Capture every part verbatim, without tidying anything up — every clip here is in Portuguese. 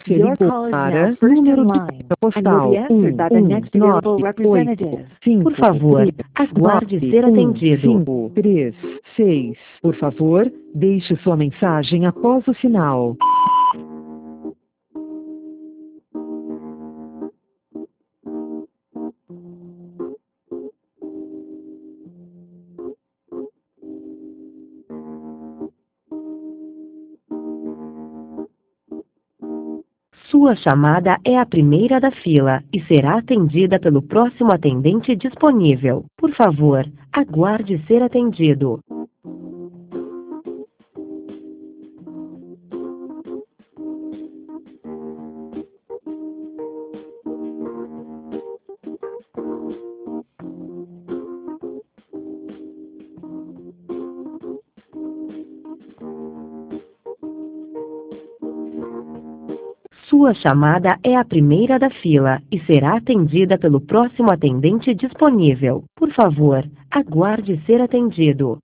Você Your ligou call is now para first in número de line código and will postal be answered by the next available representative. Por favor, aguarde ser atendido. cinco três seis. Por favor, deixe sua mensagem após o sinal. Sua chamada é a primeira da fila e será atendida pelo próximo atendente disponível. Por favor, aguarde ser atendido. Sua chamada é a primeira da fila e será atendida pelo próximo atendente disponível. Por favor, aguarde ser atendido.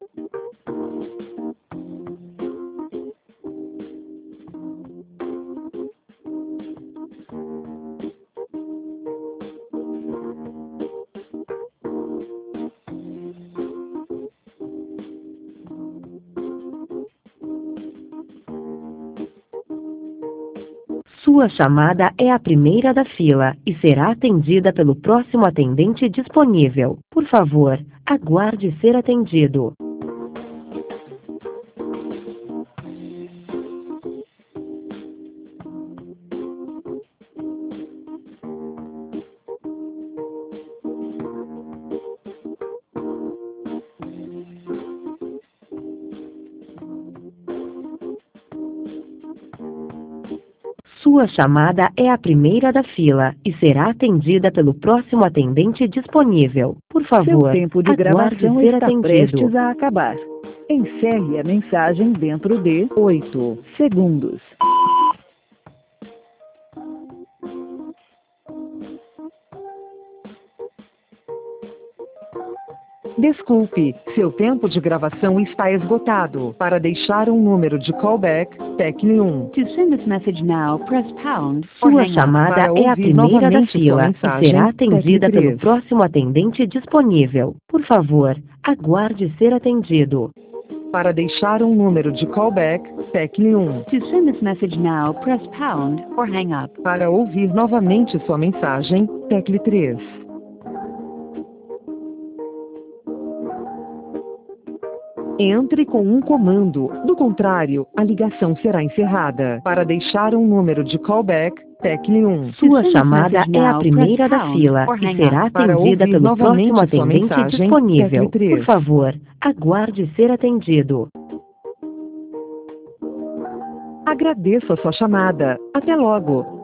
Sua chamada é a primeira da fila e será atendida pelo próximo atendente disponível. Por favor, aguarde ser atendido. Sua chamada é a primeira da fila e será atendida pelo próximo atendente disponível. Por favor, Seu tempo de aguarde gravação ser está atendido. prestes a acabar. Encerre a mensagem dentro de oito segundos. Desculpe, seu tempo de gravação está esgotado. Para deixar um número de callback, tecle um. To send this message now, press pound or Sua hang up. chamada Para é a ouvir primeira da novamente sua fila e mensagem, será atendida tecle pelo três. próximo atendente disponível. Por favor, aguarde ser atendido. Para deixar um número de callback, tecle um. To send this message now, press pound or hang up. Para ouvir novamente sua mensagem, tecle três. Entre com um comando, do contrário, a ligação será encerrada. Para deixar um número de callback, tecle um. Sua chamada é a primeira da fila e será Para atendida ouvir pelo novamente próximo sua atendente mensagem, disponível. tecle três. Por favor, aguarde ser atendido. Agradeço a sua chamada. Até logo.